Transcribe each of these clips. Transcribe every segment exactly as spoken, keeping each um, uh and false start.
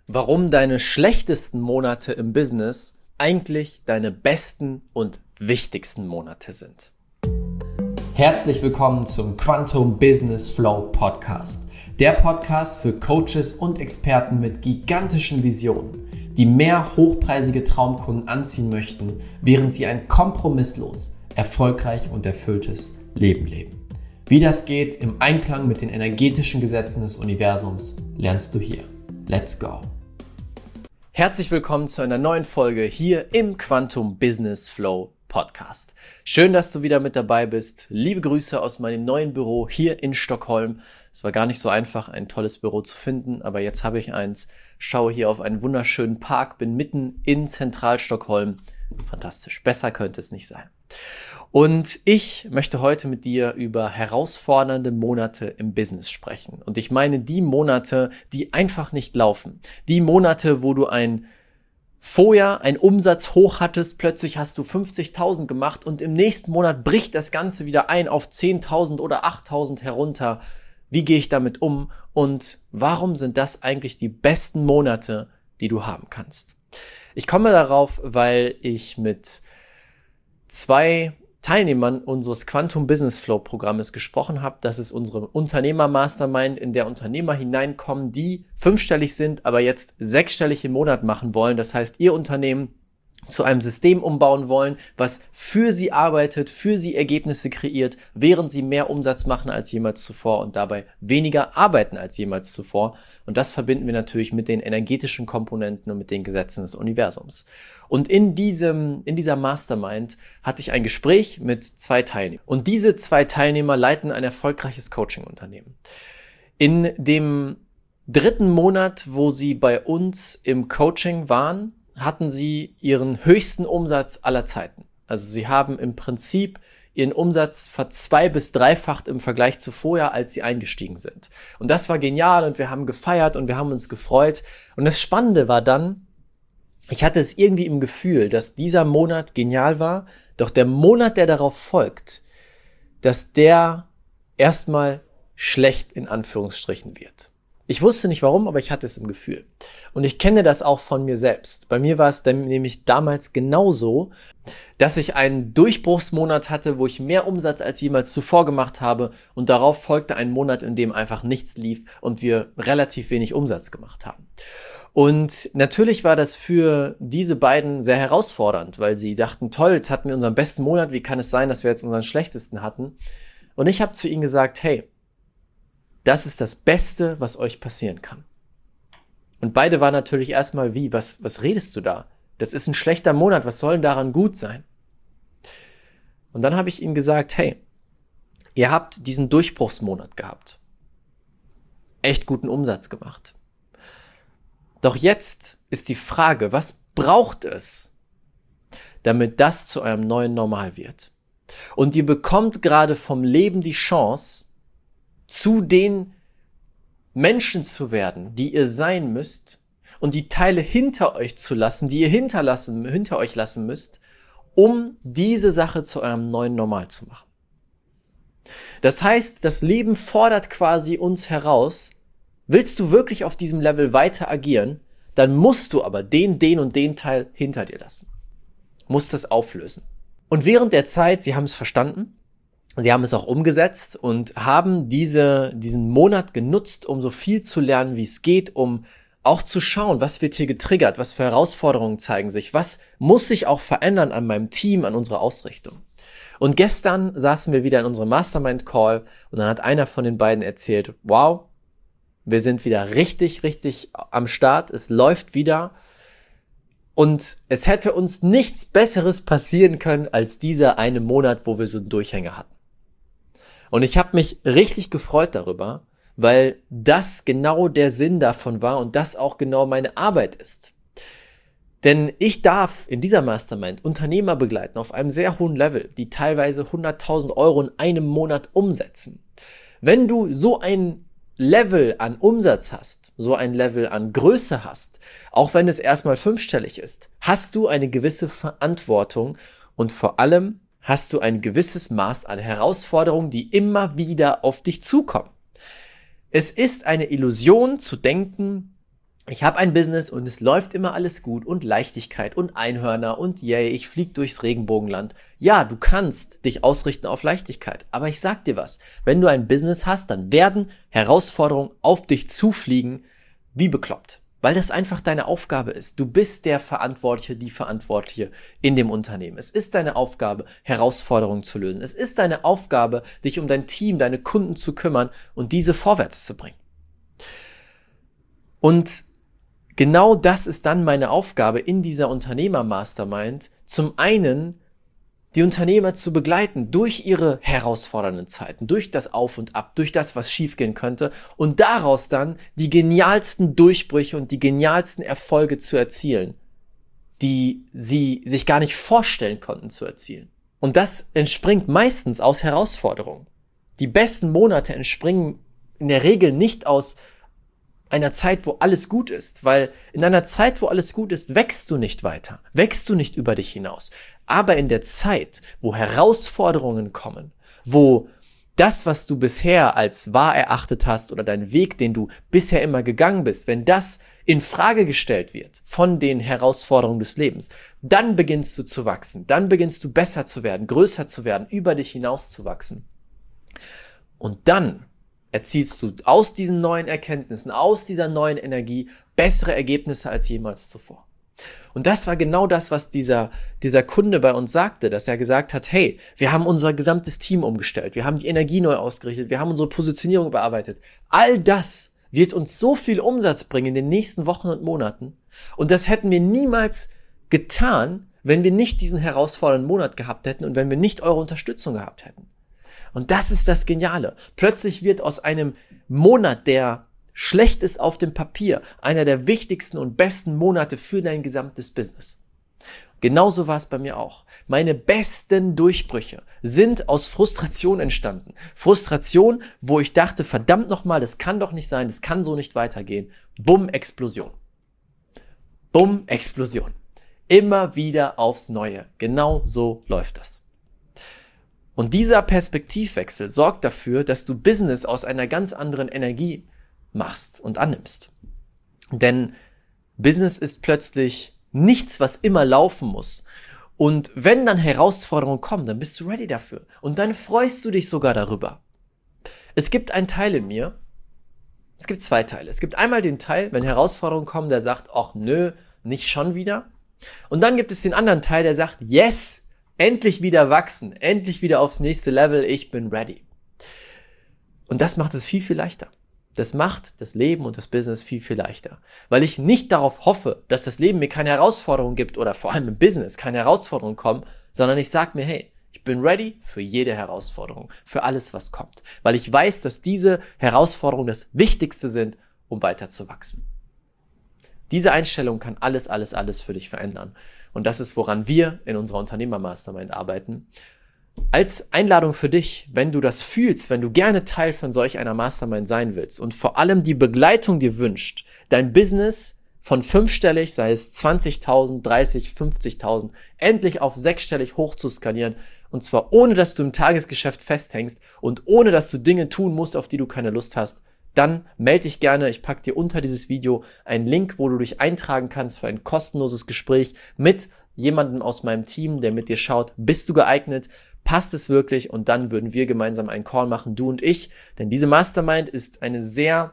Warum deine schlechtesten Monate im Business eigentlich deine besten und wichtigsten Monate sind. Herzlich willkommen zum Quantum Business Flow Podcast. Der Podcast für Coaches und Experten mit gigantischen Visionen, die mehr hochpreisige Traumkunden anziehen möchten, während sie ein kompromisslos, erfolgreich und erfülltes Leben leben. Wie das geht im Einklang mit den energetischen Gesetzen des Universums, lernst du hier. Let's go! Herzlich willkommen zu einer neuen Folge hier im Quantum Business Flow Podcast. Schön, dass du wieder mit dabei bist. Liebe Grüße aus meinem neuen Büro hier in Stockholm. Es war gar nicht so einfach, ein tolles Büro zu finden, aber jetzt habe ich eins. Schaue hier auf einen wunderschönen Park, bin mitten in Zentralstockholm. Fantastisch, besser könnte es nicht sein. Und ich möchte heute mit dir über herausfordernde Monate im Business sprechen. Und ich meine die Monate, die einfach nicht laufen. Die Monate, wo du ein vorher einen Umsatz hoch hattest, plötzlich hast du fünfzigtausend gemacht und im nächsten Monat bricht das Ganze wieder ein auf zehntausend oder achttausend herunter. Wie gehe ich damit um und warum sind das eigentlich die besten Monate, die du haben kannst? Ich komme darauf, weil ich mit zwei Teilnehmern unseres Quantum Business Flow Programmes gesprochen habe. Das ist unsere Unternehmer-Mastermind, in der Unternehmer hineinkommen, die fünfstellig sind, aber jetzt sechsstellig im Monat machen wollen. Das heißt, ihr Unternehmen zu einem System umbauen wollen, was für sie arbeitet, für sie Ergebnisse kreiert, während sie mehr Umsatz machen als jemals zuvor und dabei weniger arbeiten als jemals zuvor. Und das verbinden wir natürlich mit den energetischen Komponenten und mit den Gesetzen des Universums. Und in diesem, in dieser Mastermind hatte ich ein Gespräch mit zwei Teilnehmern. Und diese zwei Teilnehmer leiten ein erfolgreiches Coaching-Unternehmen. In dem dritten Monat, wo sie bei uns im Coaching waren, hatten sie ihren höchsten Umsatz aller Zeiten. Also sie haben im Prinzip ihren Umsatz verzwei- bis dreifacht im Vergleich zu vorher, als sie eingestiegen sind. Und das war genial und wir haben gefeiert und wir haben uns gefreut. Und das Spannende war dann, ich hatte es irgendwie im Gefühl, dass dieser Monat genial war, doch der Monat, der darauf folgt, dass der erstmal schlecht in Anführungsstrichen wird. Ich wusste nicht warum, aber ich hatte es im Gefühl. Und ich kenne das auch von mir selbst. Bei mir war es dann nämlich damals genauso, dass ich einen Durchbruchsmonat hatte, wo ich mehr Umsatz als jemals zuvor gemacht habe und darauf folgte ein Monat, in dem einfach nichts lief und wir relativ wenig Umsatz gemacht haben. Und natürlich war das für diese beiden sehr herausfordernd, weil sie dachten, toll, jetzt hatten wir unseren besten Monat, wie kann es sein, dass wir jetzt unseren schlechtesten hatten? Und ich habe zu ihnen gesagt, hey, das ist das Beste, was euch passieren kann. Und beide waren natürlich erstmal wie, was, was redest du da? Das ist ein schlechter Monat, was soll denn daran gut sein? Und dann habe ich ihnen gesagt, hey, ihr habt diesen Durchbruchsmonat gehabt. Echt guten Umsatz gemacht. Doch jetzt ist die Frage, was braucht es, damit das zu eurem neuen Normal wird? Und ihr bekommt gerade vom Leben die Chance, zu den Menschen zu werden, die ihr sein müsst und die Teile hinter euch zu lassen, die ihr hinterlassen, hinter euch lassen müsst, um diese Sache zu eurem neuen Normal zu machen. Das heißt, das Leben fordert quasi uns heraus, willst du wirklich auf diesem Level weiter agieren, dann musst du aber den, den und den Teil hinter dir lassen. Musst das auflösen. Und während der Zeit, sie haben es verstanden, sie haben es auch umgesetzt und haben diese, diesen Monat genutzt, um so viel zu lernen, wie es geht, um auch zu schauen, was wird hier getriggert, was für Herausforderungen zeigen sich, was muss sich auch verändern an meinem Team, an unserer Ausrichtung. Und gestern saßen wir wieder in unserem Mastermind-Call und dann hat einer von den beiden erzählt, wow, wir sind wieder richtig, richtig am Start, es läuft wieder. Und es hätte uns nichts Besseres passieren können als dieser eine Monat, wo wir so einen Durchhänger hatten. Und ich habe mich richtig gefreut darüber, weil das genau der Sinn davon war und das auch genau meine Arbeit ist. Denn ich darf in dieser Mastermind Unternehmer begleiten auf einem sehr hohen Level, die teilweise hunderttausend Euro in einem Monat umsetzen. Wenn du so ein Level an Umsatz hast, so ein Level an Größe hast, auch wenn es erstmal fünfstellig ist, hast du eine gewisse Verantwortung und vor allem hast du ein gewisses Maß an Herausforderungen, die immer wieder auf dich zukommen. Es ist eine Illusion zu denken, ich habe ein Business und es läuft immer alles gut und Leichtigkeit und Einhörner und yay, ich fliege durchs Regenbogenland. Ja, du kannst dich ausrichten auf Leichtigkeit, aber ich sag dir was, wenn du ein Business hast, dann werden Herausforderungen auf dich zufliegen wie bekloppt, weil das einfach deine Aufgabe ist. Du bist der Verantwortliche, die Verantwortliche in dem Unternehmen. Es ist deine Aufgabe, Herausforderungen zu lösen. Es ist deine Aufgabe, dich um dein Team, deine Kunden zu kümmern und diese vorwärts zu bringen. Und genau das ist dann meine Aufgabe in dieser Unternehmer-Mastermind, zum einen die Unternehmer zu begleiten durch ihre herausfordernden Zeiten, durch das Auf und Ab, durch das, was schiefgehen könnte und daraus dann die genialsten Durchbrüche und die genialsten Erfolge zu erzielen, die sie sich gar nicht vorstellen konnten zu erzielen. Und das entspringt meistens aus Herausforderungen. Die besten Monate entspringen in der Regel nicht aus einer Zeit, wo alles gut ist, weil in einer Zeit, wo alles gut ist, wächst du nicht weiter, wächst du nicht über dich hinaus. Aber in der Zeit, wo Herausforderungen kommen, wo das, was du bisher als wahr erachtet hast oder dein Weg, den du bisher immer gegangen bist, wenn das in Frage gestellt wird von den Herausforderungen des Lebens, dann beginnst du zu wachsen, dann beginnst du besser zu werden, größer zu werden, über dich hinaus zu wachsen. Und dann erzielst du aus diesen neuen Erkenntnissen, aus dieser neuen Energie bessere Ergebnisse als jemals zuvor. Und das war genau das, was dieser, dieser Kunde bei uns sagte, dass er gesagt hat, hey, wir haben unser gesamtes Team umgestellt, wir haben die Energie neu ausgerichtet, wir haben unsere Positionierung bearbeitet. All das wird uns so viel Umsatz bringen in den nächsten Wochen und Monaten. Und das hätten wir niemals getan, wenn wir nicht diesen herausfordernden Monat gehabt hätten und wenn wir nicht eure Unterstützung gehabt hätten. Und das ist das Geniale. Plötzlich wird aus einem Monat, der schlecht ist auf dem Papier, einer der wichtigsten und besten Monate für dein gesamtes Business. Genauso war es bei mir auch. Meine besten Durchbrüche sind aus Frustration entstanden. Frustration, wo ich dachte, verdammt nochmal, das kann doch nicht sein, das kann so nicht weitergehen. Bumm, Explosion. Bumm, Explosion. Immer wieder aufs Neue. Genau so läuft das. Und dieser Perspektivwechsel sorgt dafür, dass du Business aus einer ganz anderen Energie machst und annimmst. Denn Business ist plötzlich nichts, was immer laufen muss. Und wenn dann Herausforderungen kommen, dann bist du ready dafür. Und dann freust du dich sogar darüber. Es gibt einen Teil in mir, es gibt zwei Teile. Es gibt einmal den Teil, wenn Herausforderungen kommen, der sagt, ach nö, nicht schon wieder. Und dann gibt es den anderen Teil, der sagt, yes, endlich wieder wachsen, endlich wieder aufs nächste Level, ich bin ready. Und das macht es viel, viel leichter. Das macht das Leben und das Business viel, viel leichter. Weil ich nicht darauf hoffe, dass das Leben mir keine Herausforderungen gibt oder vor allem im Business keine Herausforderungen kommen, sondern ich sage mir, hey, ich bin ready für jede Herausforderung, für alles, was kommt. Weil ich weiß, dass diese Herausforderungen das Wichtigste sind, um weiter zu wachsen. Diese Einstellung kann alles, alles, alles für dich verändern. Und das ist, woran wir in unserer Unternehmer-Mastermind arbeiten. Als Einladung für dich, wenn du das fühlst, wenn du gerne Teil von solch einer Mastermind sein willst und vor allem die Begleitung dir wünscht, dein Business von fünfstellig, sei es zwanzigtausend, dreißig, fünfzigtausend, endlich auf sechsstellig hoch zu skalieren, und zwar ohne, dass du im Tagesgeschäft festhängst und ohne, dass du Dinge tun musst, auf die du keine Lust hast, dann melde dich gerne. Ich packe dir unter dieses Video einen Link, wo du dich eintragen kannst für ein kostenloses Gespräch mit jemandem aus meinem Team, der mit dir schaut, bist du geeignet, passt es wirklich, und dann würden wir gemeinsam einen Call machen, du und ich, denn diese Mastermind ist eine sehr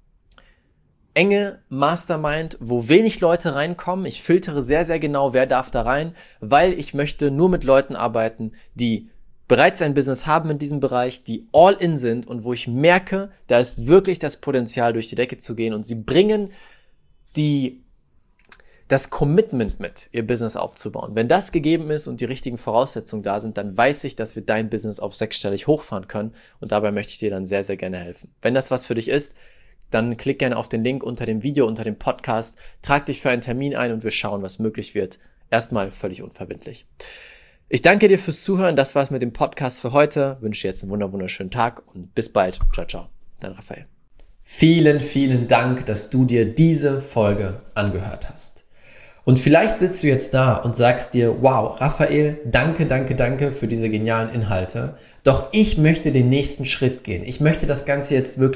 enge Mastermind, wo wenig Leute reinkommen. Ich filtere sehr, sehr genau, wer darf da rein, weil ich möchte nur mit Leuten arbeiten, die bereits ein Business haben in diesem Bereich, die all in sind und wo ich merke, da ist wirklich das Potenzial, durch die Decke zu gehen, und sie bringen die das Commitment mit, ihr Business aufzubauen. Wenn das gegeben ist und die richtigen Voraussetzungen da sind, dann weiß ich, dass wir dein Business auf sechsstellig hochfahren können, und dabei möchte ich dir dann sehr, sehr gerne helfen. Wenn das was für dich ist, dann klick gerne auf den Link unter dem Video, unter dem Podcast, trag dich für einen Termin ein und wir schauen, was möglich wird. Erstmal völlig unverbindlich. Ich danke dir fürs Zuhören. Das war's mit dem Podcast für heute. Wünsche dir jetzt einen wunderschönen Tag und bis bald. Ciao, ciao. Dein Raphael. Vielen, vielen Dank, dass du dir diese Folge angehört hast. Und vielleicht sitzt du jetzt da und sagst dir, wow, Raphael, danke, danke, danke für diese genialen Inhalte. Doch ich möchte den nächsten Schritt gehen. Ich möchte das Ganze jetzt wirklich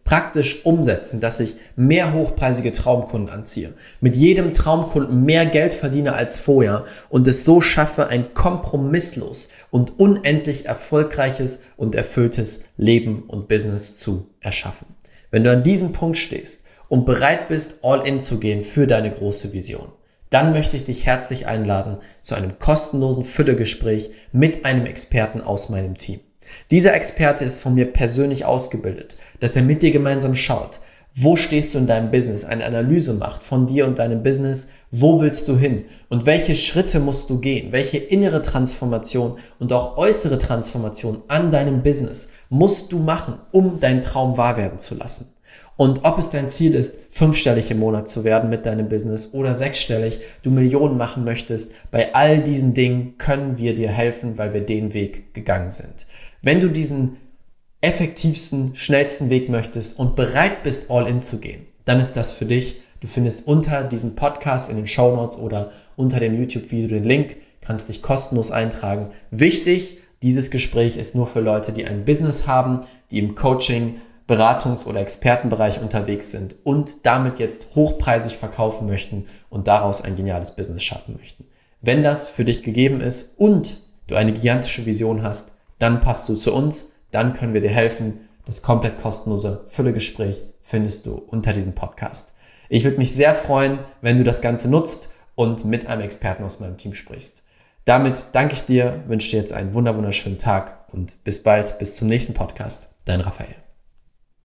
praktisch umsetzen, dass ich mehr hochpreisige Traumkunden anziehe, mit jedem Traumkunden mehr Geld verdiene als vorher und es so schaffe, ein kompromisslos und unendlich erfolgreiches und erfülltes Leben und Business zu erschaffen. Wenn du an diesem Punkt stehst und bereit bist, all in zu gehen für deine große Vision, dann möchte ich dich herzlich einladen zu einem kostenlosen Füllegespräch mit einem Experten aus meinem Team. Dieser Experte ist von mir persönlich ausgebildet, dass er mit dir gemeinsam schaut, wo stehst du in deinem Business, eine Analyse macht von dir und deinem Business, wo willst du hin und welche Schritte musst du gehen, welche innere Transformation und auch äußere Transformation an deinem Business musst du machen, um deinen Traum wahr werden zu lassen. Und ob es dein Ziel ist, fünfstellig im Monat zu werden mit deinem Business oder sechsstellig, du Millionen machen möchtest, bei all diesen Dingen können wir dir helfen, weil wir den Weg gegangen sind. Wenn du diesen effektivsten, schnellsten Weg möchtest und bereit bist, all in zu gehen, dann ist das für dich. Du findest unter diesem Podcast in den Shownotes oder unter dem YouTube-Video den Link, kannst dich kostenlos eintragen. Wichtig, dieses Gespräch ist nur für Leute, die ein Business haben, die im Coaching, Beratungs- oder Expertenbereich unterwegs sind und damit jetzt hochpreisig verkaufen möchten und daraus ein geniales Business schaffen möchten. Wenn das für dich gegeben ist und du eine gigantische Vision hast, dann passt du zu uns, dann können wir dir helfen. Das komplett kostenlose Füllegespräch findest du unter diesem Podcast. Ich würde mich sehr freuen, wenn du das Ganze nutzt und mit einem Experten aus meinem Team sprichst. Damit danke ich dir, wünsche dir jetzt einen wunderschönen Tag und bis bald, bis zum nächsten Podcast. Dein Raphael.